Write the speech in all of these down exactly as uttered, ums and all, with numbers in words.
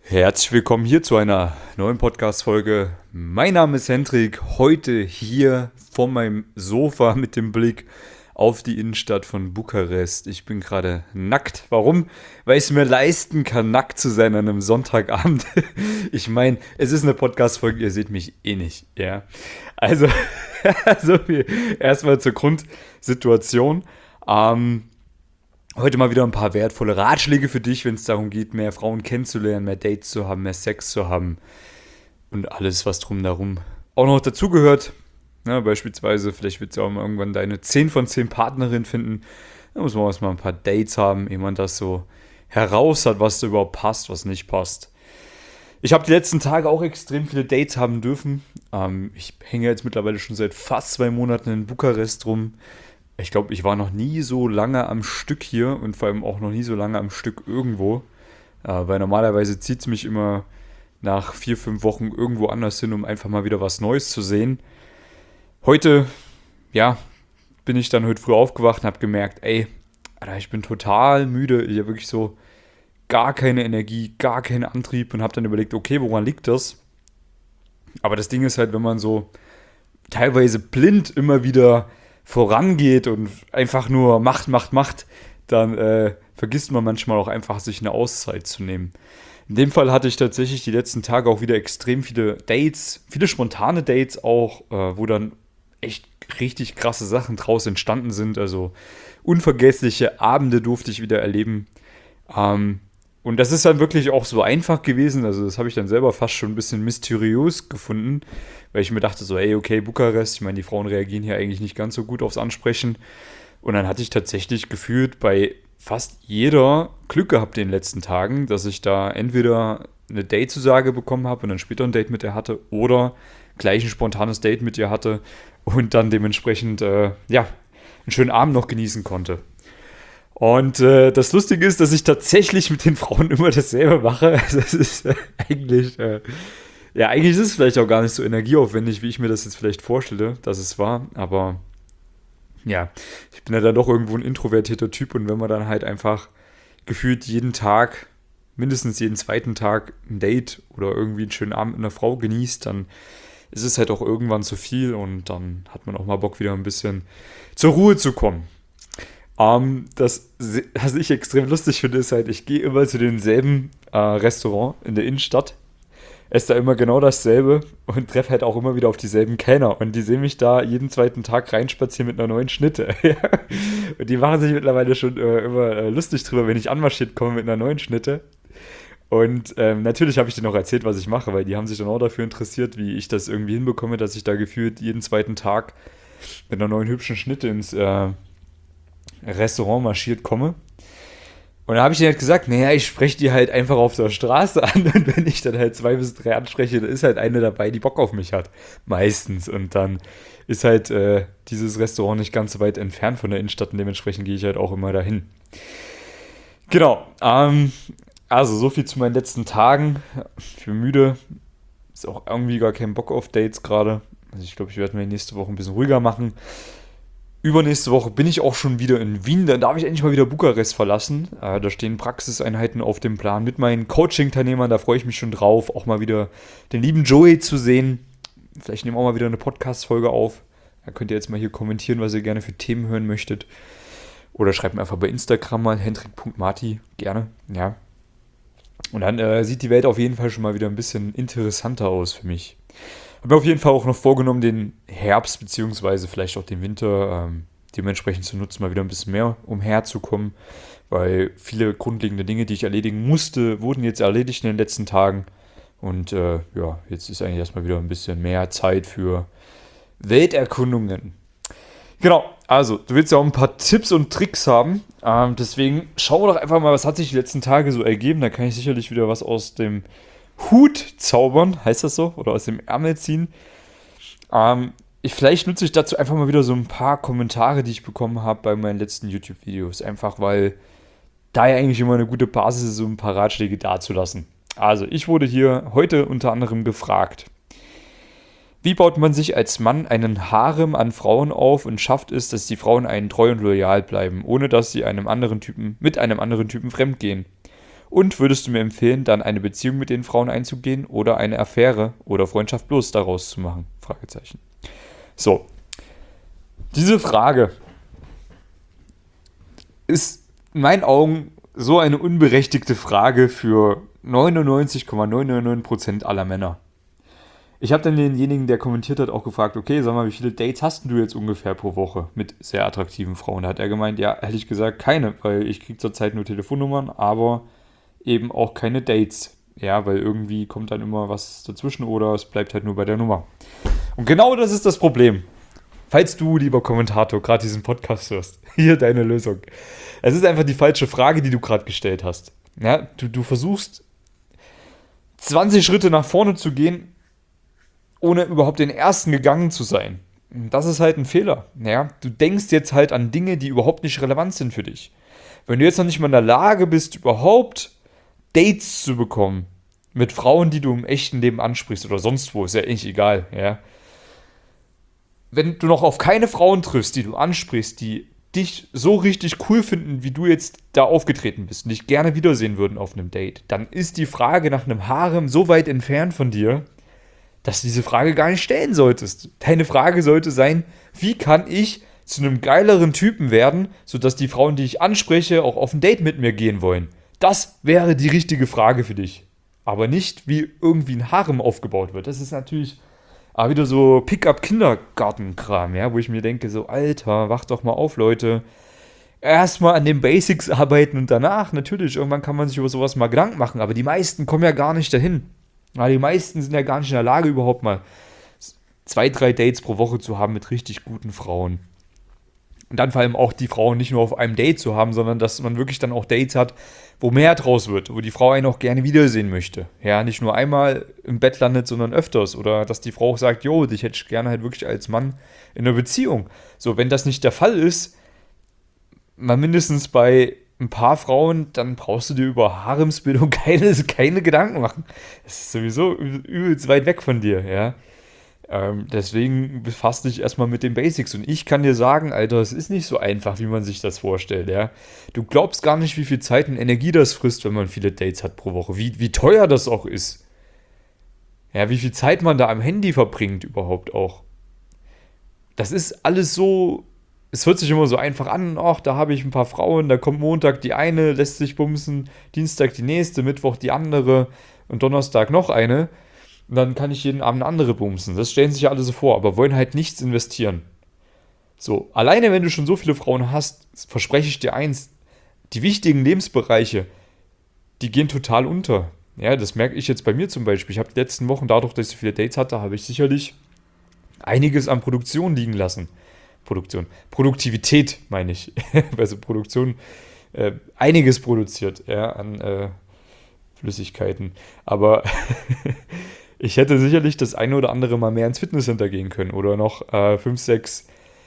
Herzlich willkommen hier zu einer neuen Podcast-Folge. Mein Name ist Hendrik, heute hier von meinem Sofa mit dem Blick auf die Innenstadt von Bukarest. Ich bin gerade nackt. Warum? Weil ich es mir leisten kann, nackt zu sein an einem Sonntagabend. Ich meine, es ist eine Podcast-Folge, ihr seht mich eh nicht. Ja? Also, so viel erstmal zur Grundsituation. Ähm, Heute mal wieder ein paar wertvolle Ratschläge für dich, wenn es darum geht, mehr Frauen kennenzulernen, mehr Dates zu haben, mehr Sex zu haben und alles, was drum darum auch noch dazugehört. Ja, beispielsweise, vielleicht willst du auch mal irgendwann deine zehn von zehn Partnerin finden. Da muss man erstmal ein paar Dates haben, ehe man das so heraus hat, was da überhaupt passt, was nicht passt. Ich habe die letzten Tage auch extrem viele Dates haben dürfen. Ähm, ich hänge jetzt mittlerweile schon seit fast zwei Monaten in Bukarest rum. Ich glaube, ich war noch nie so lange am Stück hier und vor allem auch noch nie so lange am Stück irgendwo. Äh, weil normalerweise zieht es mich immer nach vier, fünf Wochen irgendwo anders hin, um einfach mal wieder was Neues zu sehen. Heute, ja, bin ich dann heute früh aufgewacht und habe gemerkt, ey, Alter, ich bin total müde. Ich habe wirklich so gar keine Energie, gar keinen Antrieb und habe dann überlegt, okay, woran liegt das? Aber das Ding ist halt, wenn man so teilweise blind immer wieder vorangeht und einfach nur macht, macht, macht, dann äh, vergisst man manchmal auch einfach, sich eine Auszeit zu nehmen. In dem Fall hatte ich tatsächlich die letzten Tage auch wieder extrem viele Dates, viele spontane Dates auch, äh, wo dann echt richtig krasse Sachen draus entstanden sind. Also unvergessliche Abende durfte ich wieder erleben. Ähm, und das ist dann wirklich auch so einfach gewesen. Also das habe ich dann selber fast schon ein bisschen mysteriös gefunden, weil ich mir dachte so, ey, okay, Bukarest, ich meine, die Frauen reagieren hier eigentlich nicht ganz so gut aufs Ansprechen. Und dann hatte ich tatsächlich gefühlt bei fast jeder Glück gehabt in den letzten Tagen, dass ich da entweder eine Date-Zusage bekommen habe und dann später ein Date mit ihr hatte oder gleich ein spontanes Date mit ihr hatte und dann dementsprechend, äh, ja, einen schönen Abend noch genießen konnte. Und äh, das Lustige ist, dass ich tatsächlich mit den Frauen immer dasselbe mache. Also es ist äh, eigentlich, äh, ja, eigentlich ist es vielleicht auch gar nicht so energieaufwendig, wie ich mir das jetzt vielleicht vorstelle, dass es war. Aber ja, ich bin ja dann doch irgendwo ein introvertierter Typ und wenn man dann halt einfach gefühlt jeden Tag, mindestens jeden zweiten Tag ein Date oder irgendwie einen schönen Abend mit einer Frau genießt, dann ist es halt auch irgendwann zu viel und dann hat man auch mal Bock, wieder ein bisschen zur Ruhe zu kommen. Um, das, was ich extrem lustig finde, ist halt, ich gehe immer zu demselben äh, Restaurant in der Innenstadt, esse da immer genau dasselbe und treffe halt auch immer wieder auf dieselben Kellner. Und die sehen mich da jeden zweiten Tag reinspazieren mit einer neuen Schnitte. Und die machen sich mittlerweile schon äh, immer äh, lustig drüber, wenn ich anmarschiert komme mit einer neuen Schnitte. Und ähm, natürlich habe ich denen auch erzählt, was ich mache, weil die haben sich dann auch dafür interessiert, wie ich das irgendwie hinbekomme, dass ich da gefühlt jeden zweiten Tag mit einer neuen hübschen Schnitte ins äh, Restaurant marschiert komme. Und da habe ich denen halt gesagt, naja, ich spreche die halt einfach auf der Straße an und wenn ich dann halt zwei bis drei anspreche, dann ist halt eine dabei, die Bock auf mich hat. Meistens. Und dann ist halt äh, dieses Restaurant nicht ganz so weit entfernt von der Innenstadt und dementsprechend gehe ich halt auch immer dahin. Genau. Ähm, also so viel zu meinen letzten Tagen. Ich bin müde. Ist auch irgendwie gar kein Bock auf Dates gerade. Also ich glaube, ich werde mir nächste Woche ein bisschen ruhiger machen. Übernächste Woche bin ich auch schon wieder in Wien, dann darf ich endlich mal wieder Bukarest verlassen. Äh, da stehen Praxiseinheiten auf dem Plan mit meinen Coaching-Teilnehmern, da freue ich mich schon drauf, auch mal wieder den lieben Joey zu sehen. Vielleicht nehmen wir auch mal wieder eine Podcast-Folge auf. Da könnt ihr jetzt mal hier kommentieren, was ihr gerne für Themen hören möchtet. Oder schreibt mir einfach bei Instagram mal hendrik punkt marti, gerne, ja. Und dann äh, sieht die Welt auf jeden Fall schon mal wieder ein bisschen interessanter aus für mich. Habe mir auf jeden Fall auch noch vorgenommen, den Herbst bzw. vielleicht auch den Winter ähm, dementsprechend zu nutzen, mal wieder ein bisschen mehr umherzukommen, weil viele grundlegende Dinge, die ich erledigen musste, wurden jetzt erledigt in den letzten Tagen und äh, ja, jetzt ist eigentlich erstmal wieder ein bisschen mehr Zeit für Welterkundungen. Genau, also du willst ja auch ein paar Tipps und Tricks haben, ähm, deswegen schauen wir doch einfach mal, was hat sich die letzten Tage so ergeben, da kann ich sicherlich wieder was aus dem Hut zaubern, heißt das so? Oder aus dem Ärmel ziehen. Ähm, ich, vielleicht nutze ich dazu einfach mal wieder so ein paar Kommentare, die ich bekommen habe bei meinen letzten YouTube-Videos. Einfach weil da ja eigentlich immer eine gute Basis ist, so ein paar Ratschläge dazulassen. Also, ich wurde hier heute unter anderem gefragt: Wie baut man sich als Mann einen Harem an Frauen auf und schafft es, dass die Frauen einen treu und loyal bleiben, ohne dass sie einem anderen Typen, mit einem anderen Typen fremdgehen? Und würdest du mir empfehlen, dann eine Beziehung mit den Frauen einzugehen oder eine Affäre oder Freundschaft bloß daraus zu machen? Fragezeichen. So, diese Frage ist in meinen Augen so eine unberechtigte Frage für neunundneunzig Komma neunundneunzig Prozent aller Männer. Ich habe dann denjenigen, der kommentiert hat, auch gefragt, okay, sag mal, wie viele Dates hast du jetzt ungefähr pro Woche mit sehr attraktiven Frauen? Da hat er gemeint, ja, ehrlich gesagt keine, weil ich kriege zurzeit nur Telefonnummern, aber eben auch keine Dates. Ja, weil irgendwie kommt dann immer was dazwischen oder es bleibt halt nur bei der Nummer. Und genau das ist das Problem. Falls du, lieber Kommentator, gerade diesen Podcast hörst, hier deine Lösung. Es ist einfach die falsche Frage, die du gerade gestellt hast. Ja, du, du versuchst zwanzig Schritte nach vorne zu gehen, ohne überhaupt den ersten gegangen zu sein. Das ist halt ein Fehler. Ja? Du denkst jetzt halt an Dinge, die überhaupt nicht relevant sind für dich. Wenn du jetzt noch nicht mal in der Lage bist, überhaupt Dates zu bekommen mit Frauen, die du im echten Leben ansprichst oder sonst wo, ist ja eigentlich egal. Ja? Wenn du noch auf keine Frauen triffst, die du ansprichst, die dich so richtig cool finden, wie du jetzt da aufgetreten bist und dich gerne wiedersehen würden auf einem Date, dann ist die Frage nach einem Harem so weit entfernt von dir, dass du diese Frage gar nicht stellen solltest. Deine Frage sollte sein, wie kann ich zu einem geileren Typen werden, sodass die Frauen, die ich anspreche, auch auf ein Date mit mir gehen wollen. Das wäre die richtige Frage für dich. Aber nicht, wie irgendwie ein Harem aufgebaut wird. Das ist natürlich aber wieder so Pick-up-Kindergarten-Kram, ja, wo ich mir denke, so, Alter, wacht doch mal auf, Leute. Erstmal an den Basics arbeiten und danach, natürlich, irgendwann kann man sich über sowas mal Gedanken machen, aber die meisten kommen ja gar nicht dahin. Ja, die meisten sind ja gar nicht in der Lage, überhaupt mal zwei, drei Dates pro Woche zu haben mit richtig guten Frauen. Und dann vor allem auch die Frauen nicht nur auf einem Date zu haben, sondern dass man wirklich dann auch Dates hat, wo mehr draus wird, wo die Frau einen auch gerne wiedersehen möchte. Ja, nicht nur einmal im Bett landet, sondern öfters. Oder dass die Frau auch sagt, jo, dich hätte ich gerne halt wirklich als Mann in einer Beziehung. So, wenn das nicht der Fall ist, mal mindestens bei ein paar Frauen, dann brauchst du dir über Haremsbildung keine, keine Gedanken machen. Das ist sowieso übelst weit weg von dir, ja. Ähm, deswegen befasst dich erstmal mit den Basics. Und ich kann dir sagen, Alter, es ist nicht so einfach, wie man sich das vorstellt, ja. Du glaubst gar nicht, wie viel Zeit und Energie das frisst, wenn man viele Dates hat pro Woche. Wie, wie teuer das auch ist. Ja, wie viel Zeit man da am Handy verbringt überhaupt auch. Das ist alles so, es hört sich immer so einfach an, ach, da habe ich ein paar Frauen, da kommt Montag die eine, lässt sich bumsen, Dienstag die nächste, Mittwoch die andere und Donnerstag noch eine. Und dann kann ich jeden Abend eine andere bumsen. Das stellen sich ja alle so vor, aber wollen halt nichts investieren. So, alleine wenn du schon so viele Frauen hast, verspreche ich dir eins, die wichtigen Lebensbereiche, die gehen total unter. Ja, das merke ich jetzt bei mir zum Beispiel. Ich habe die letzten Wochen, dadurch, dass ich so viele Dates hatte, habe ich sicherlich einiges an Produktion liegen lassen. Produktion. Produktivität, meine ich. Also Produktion, äh, einiges produziert, ja, an äh, Flüssigkeiten. Aber ich hätte sicherlich das eine oder andere mal mehr ins Fitnesscenter gehen können oder noch äh, fünf, sechs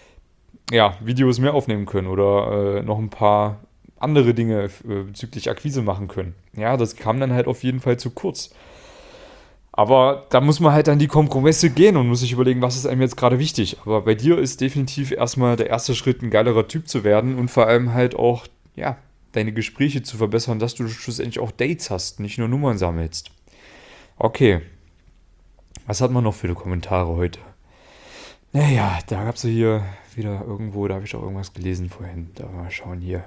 ja, Videos mehr aufnehmen können oder äh, noch ein paar andere Dinge äh, bezüglich Akquise machen können. Ja, das kam dann halt auf jeden Fall zu kurz. Aber da muss man halt an die Kompromisse gehen und muss sich überlegen, was ist einem jetzt gerade wichtig. Aber bei dir ist definitiv erstmal der erste Schritt, ein geilerer Typ zu werden und vor allem halt auch, ja, deine Gespräche zu verbessern, dass du schlussendlich auch Dates hast, nicht nur Nummern sammelst. Okay. Was hat man noch für Kommentare heute? Naja, da gab es hier wieder irgendwo, da habe ich auch irgendwas gelesen vorhin. Da mal schauen hier.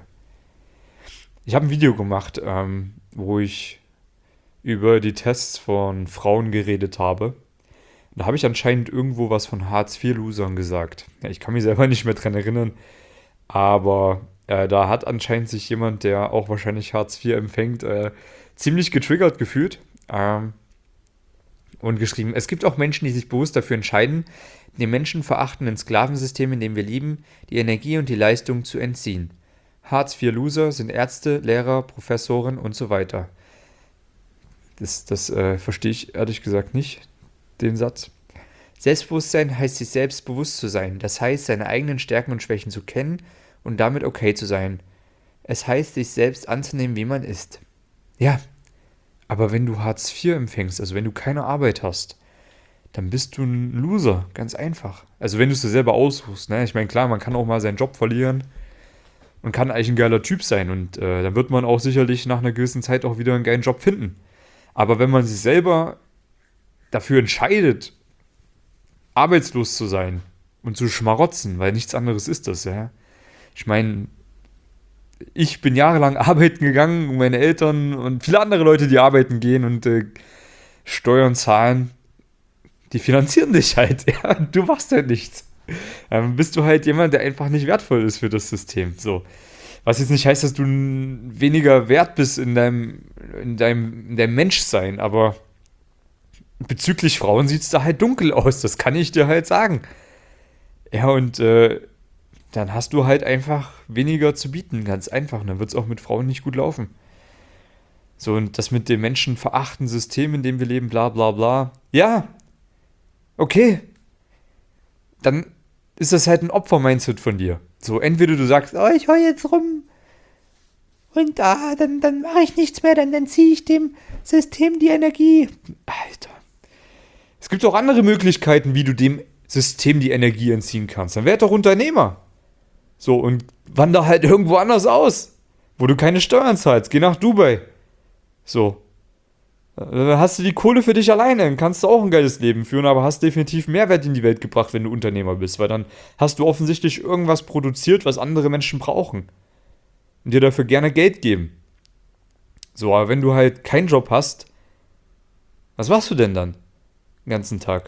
Ich habe ein Video gemacht, ähm, wo ich über die Tests von Frauen geredet habe. Da habe ich anscheinend irgendwo was von Hartz vier Losern gesagt. Ja, ich kann mich selber nicht mehr dran erinnern, aber äh, da hat anscheinend sich jemand, der auch wahrscheinlich Hartz vier empfängt, äh, ziemlich getriggert gefühlt ähm, und geschrieben, es gibt auch Menschen, die sich bewusst dafür entscheiden, dem menschenverachtenden Sklavensystem, in dem wir leben, die Energie und die Leistung zu entziehen. Hartz vier Loser sind Ärzte, Lehrer, Professoren und so weiter. Das, das äh, verstehe ich ehrlich gesagt nicht, den Satz. Selbstbewusstsein heißt, sich selbst bewusst zu sein. Das heißt, seine eigenen Stärken und Schwächen zu kennen und damit okay zu sein. Es heißt, sich selbst anzunehmen, wie man ist. Ja, aber wenn du Hartz vier empfängst, also wenn du keine Arbeit hast, dann bist du ein Loser, ganz einfach. Also wenn du es dir selber aussuchst, ne? Ich meine, klar, man kann auch mal seinen Job verlieren und kann eigentlich ein geiler Typ sein. Und äh, dann wird man auch sicherlich nach einer gewissen Zeit auch wieder einen geilen Job finden. Aber wenn man sich selber dafür entscheidet, arbeitslos zu sein und zu schmarotzen, weil nichts anderes ist das, ja. Ich meine, ich bin jahrelang arbeiten gegangen und meine Eltern und viele andere Leute, die arbeiten gehen und äh, Steuern zahlen, die finanzieren dich halt, ja. Du machst halt nichts. Dann bist du halt jemand, der einfach nicht wertvoll ist für das System. So. Was jetzt nicht heißt, dass du weniger wert bist in deinem, in deinem, in deinem Menschsein, aber bezüglich Frauen sieht es da halt dunkel aus, das kann ich dir halt sagen. Ja, und äh, dann hast du halt einfach weniger zu bieten, ganz einfach. Und dann wird es auch mit Frauen nicht gut laufen. So, und das mit dem menschenverachtenden System, in dem wir leben, bla bla bla. Ja, okay. Dann ist das halt ein Opfer-Mindset von dir. So, entweder du sagst, oh, ich heul jetzt rum und ah, dann, dann mache ich nichts mehr, dann, dann ziehe ich dem System die Energie. Alter. Es gibt auch andere Möglichkeiten, wie du dem System die Energie entziehen kannst. Dann werd doch Unternehmer. So, und wander halt irgendwo anders aus, wo du keine Steuern zahlst. Geh nach Dubai. So. Dann hast du die Kohle für dich alleine, dann kannst du auch ein geiles Leben führen, aber hast definitiv Mehrwert in die Welt gebracht, wenn du Unternehmer bist, weil dann hast du offensichtlich irgendwas produziert, was andere Menschen brauchen und dir dafür gerne Geld geben. So, aber wenn du halt keinen Job hast, was machst du denn dann den ganzen Tag?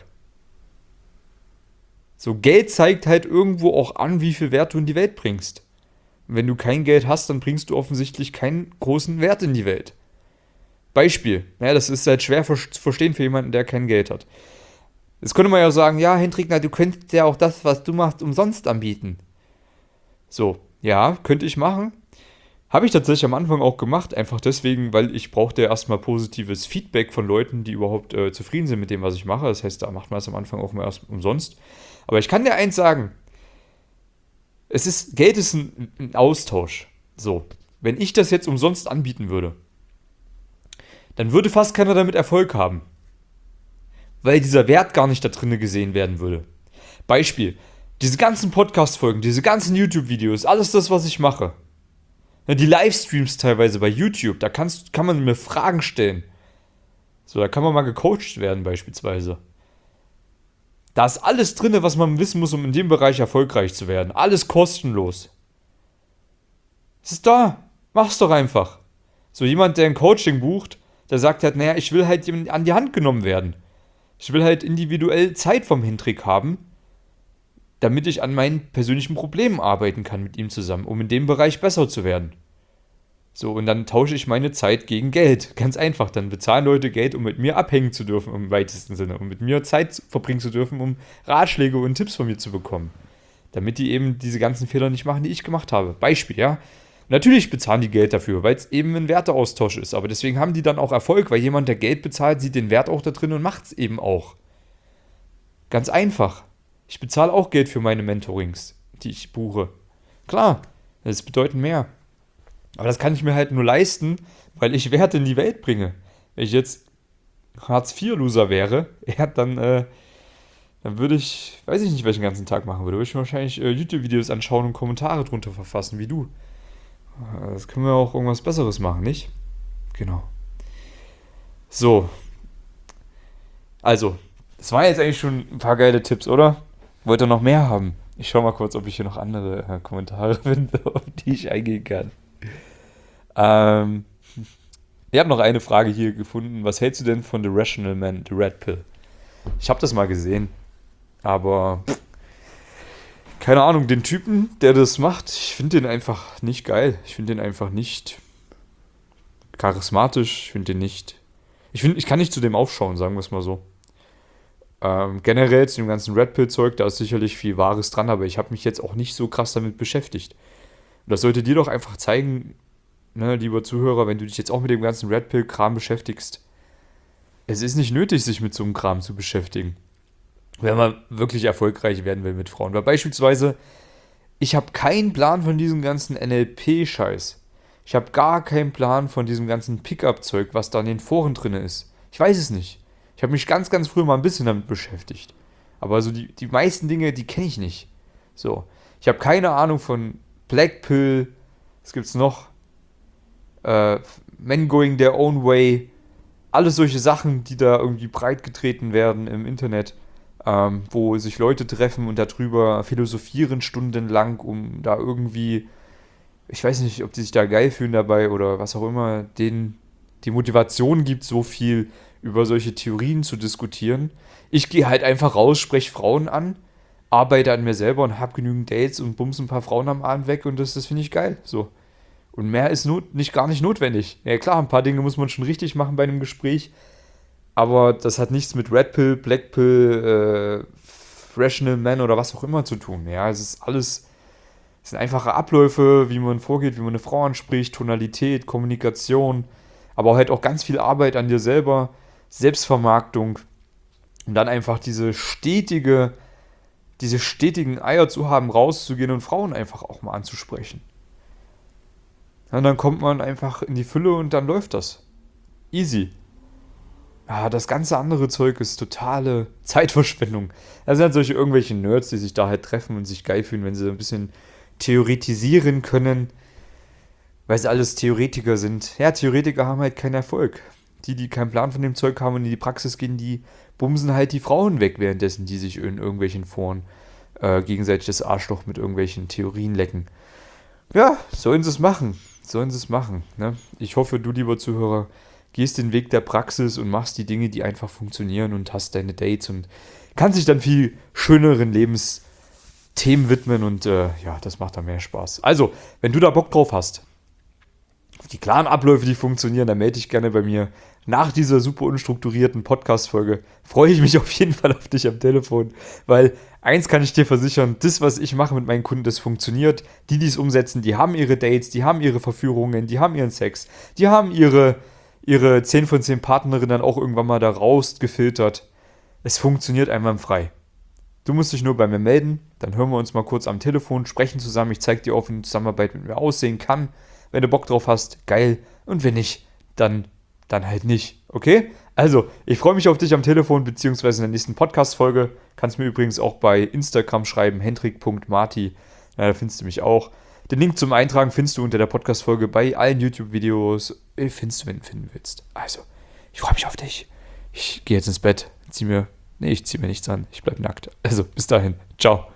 So, Geld zeigt halt irgendwo auch an, wie viel Wert du in die Welt bringst. Und wenn du kein Geld hast, dann bringst du offensichtlich keinen großen Wert in die Welt. Beispiel. Ja, das ist halt schwer zu verstehen für jemanden, der kein Geld hat. Jetzt könnte man ja sagen, ja, Hendrik, na, du könntest ja auch das, was du machst, umsonst anbieten. So, ja, könnte ich machen. Habe ich tatsächlich am Anfang auch gemacht, einfach deswegen, weil ich brauchte ja erstmal positives Feedback von Leuten, die überhaupt äh, zufrieden sind mit dem, was ich mache. Das heißt, da macht man es am Anfang auch mal erst umsonst. Aber ich kann dir eins sagen, es ist, Geld ist ein, ein Austausch. So, wenn ich das jetzt umsonst anbieten würde, dann würde fast keiner damit Erfolg haben. Weil dieser Wert gar nicht da drin gesehen werden würde. Beispiel, diese ganzen Podcast-Folgen, diese ganzen YouTube-Videos, alles das, was ich mache. Die Livestreams teilweise bei YouTube, da kannst, kann man mir Fragen stellen. So, da kann man mal gecoacht werden beispielsweise. Da ist alles drin, was man wissen muss, um in dem Bereich erfolgreich zu werden. Alles kostenlos. Es ist da. Mach's doch einfach. So, jemand, der ein Coaching bucht, der sagt halt, naja, ich will halt an die Hand genommen werden. Ich will halt individuell Zeit vom Hendrik haben, damit ich an meinen persönlichen Problemen arbeiten kann mit ihm zusammen, um in dem Bereich besser zu werden. So, und dann tausche ich meine Zeit gegen Geld. Ganz einfach. Dann bezahlen Leute Geld, um mit mir abhängen zu dürfen, im weitesten Sinne. Um mit mir Zeit verbringen zu dürfen, um Ratschläge und Tipps von mir zu bekommen. Damit die eben diese ganzen Fehler nicht machen, die ich gemacht habe. Beispiel, ja. Natürlich bezahlen die Geld dafür, weil es eben ein Werteaustausch ist. Aber deswegen haben die dann auch Erfolg, weil jemand, der Geld bezahlt, sieht den Wert auch da drin und macht es eben auch. Ganz einfach. Ich bezahle auch Geld für meine Mentorings, die ich buche. Klar, das bedeutet mehr. Aber das kann ich mir halt nur leisten, weil ich Werte in die Welt bringe. Wenn ich jetzt Hartz vier Loser wäre, ja, dann, äh, dann würde ich, weiß ich nicht, welchen ganzen Tag machen würde. Würde ich mir wahrscheinlich äh, YouTube-Videos anschauen und Kommentare drunter verfassen, wie du. Das können wir auch irgendwas Besseres machen, nicht? Genau. So. Also, das waren jetzt eigentlich schon ein paar geile Tipps, oder? Wollt ihr noch mehr haben? Ich schau mal kurz, ob ich hier noch andere äh, Kommentare finde, auf die ich eingehen kann. Ähm, ich habe noch eine Frage hier gefunden. Was hältst du denn von The Rational Man, The Red Pill? Ich habe das mal gesehen, aber pff, keine Ahnung, den Typen, der das macht, ich finde den einfach nicht geil. Ich finde den einfach nicht charismatisch. Ich finde den nicht... Ich finde, ich kann nicht zu dem aufschauen, sagen wir es mal so. Ähm, generell zu dem ganzen Red Pill-Zeug, da ist sicherlich viel Wahres dran, aber ich habe mich jetzt auch nicht so krass damit beschäftigt. Und das sollte dir doch einfach zeigen, ne, lieber Zuhörer, wenn du dich jetzt auch mit dem ganzen Red Pill-Kram beschäftigst. Es ist nicht nötig, sich mit so einem Kram zu beschäftigen, wenn man wirklich erfolgreich werden will mit Frauen. Weil beispielsweise, ich habe keinen Plan von diesem ganzen N L P-Scheiß. Ich habe gar keinen Plan von diesem ganzen Pickup-Zeug, was da in den Foren drin ist. Ich weiß es nicht. Ich habe mich ganz, ganz früh mal ein bisschen damit beschäftigt. Aber so die, die meisten Dinge, die kenne ich nicht. So. Ich habe keine Ahnung von Black Pill, Was gibt's noch? Äh, Men Going Their Own Way. Alles solche Sachen, die da irgendwie breitgetreten werden im Internet, ähm, wo sich Leute treffen und darüber philosophieren stundenlang, um da irgendwie, ich weiß nicht, ob die sich da geil fühlen dabei oder was auch immer, denen die Motivation gibt, so viel über solche Theorien zu diskutieren. Ich gehe halt einfach raus, spreche Frauen an, arbeite an mir selber und habe genügend Dates und bumse ein paar Frauen am Abend weg und das, das finde ich geil. So. Und mehr ist not, nicht, gar nicht notwendig. Ja klar, ein paar Dinge muss man schon richtig machen bei einem Gespräch, aber das hat nichts mit Red Pill, Black Pill, äh, Rational Man oder was auch immer zu tun. Ja, es ist alles, es sind einfache Abläufe, wie man vorgeht, wie man eine Frau anspricht, Tonalität, Kommunikation, aber halt auch ganz viel Arbeit an dir selber, Selbstvermarktung und dann einfach diese stetige, diese stetigen Eier zu haben, rauszugehen und Frauen einfach auch mal anzusprechen. Und dann kommt man einfach in die Fülle und dann läuft das. Easy. Ja, das ganze andere Zeug ist totale Zeitverschwendung. Das sind halt solche irgendwelche Nerds, die sich da halt treffen und sich geil fühlen, wenn sie ein bisschen theoretisieren können, weil sie alles Theoretiker sind. Ja, Theoretiker haben halt keinen Erfolg. Die, die keinen Plan von dem Zeug haben und in die Praxis gehen, die bumsen halt die Frauen weg, währenddessen die sich in irgendwelchen Foren äh, gegenseitig das Arschloch mit irgendwelchen Theorien lecken. Ja, sollen sie es machen. Sollen sie es machen. Ne? Ich hoffe, du, lieber Zuhörer, gehst den Weg der Praxis und machst die Dinge, die einfach funktionieren und hast deine Dates und kannst dich dann viel schöneren Lebensthemen widmen und äh, ja, das macht dann mehr Spaß. Also, wenn du da Bock drauf hast, auf die klaren Abläufe, die funktionieren, dann melde dich gerne bei mir. Nach dieser super unstrukturierten Podcast-Folge freue ich mich auf jeden Fall auf dich am Telefon, weil eins kann ich dir versichern, das, was ich mache mit meinen Kunden, das funktioniert. Die, die es umsetzen, die haben ihre Dates, die haben ihre Verführungen, die haben ihren Sex, die haben ihre, ihre zehn von zehn Partnerinnen dann auch irgendwann mal da rausgefiltert. Es funktioniert einwandfrei. Du musst dich nur bei mir melden, dann hören wir uns mal kurz am Telefon, sprechen zusammen, ich zeige dir auf, wie eine Zusammenarbeit mit mir aussehen kann. Wenn du Bock drauf hast, geil. Und wenn nicht, dann, dann halt nicht. Okay? Also, ich freue mich auf dich am Telefon, beziehungsweise in der nächsten Podcast-Folge. Kannst mir übrigens auch bei Instagram schreiben, hendrik punkt marti. Ja, da findest du mich auch. Den Link zum Eintragen findest du unter der Podcast-Folge bei allen YouTube-Videos. Findest du, wenn du finden willst. Also, ich freue mich auf dich. Ich gehe jetzt ins Bett. Zieh mir, nee, ich ziehe mir nichts an. Ich bleibe nackt. Also, bis dahin. Ciao.